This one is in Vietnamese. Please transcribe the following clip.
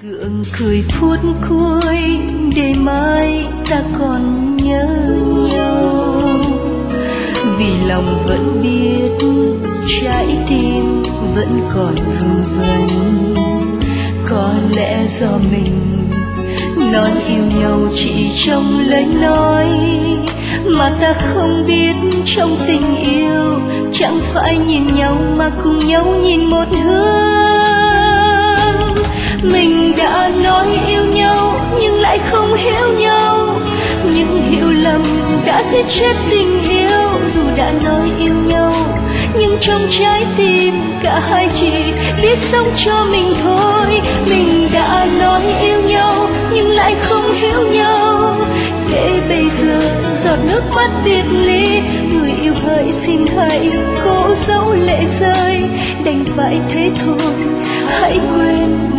gượng cười phút cuối để mai ta còn nhớ nhau, vì lòng vẫn biết trái tim vẫn còn vương vấn. Có lẽ do mình nói yêu nhau chỉ trong lời nói, mà ta không biết trong tình yêu chẳng phải nhìn nhau mà cùng nhau nhìn một hướng. Mình đã nói yêu nhau nhưng lại không hiểu nhau, những hiểu lầm đã giết chết tình yêu. Dù đã nói yêu nhau nhưng trong trái tim cả hai chỉ biết sống cho mình thôi. Mình đã nói yêu nhau nhưng lại không hiểu nhau, để bây giờ giọt nước mắt biệt ly. Người yêu hỡi xin hãy cố giấu lệ rơi, đành phải thế thôi, hãy quên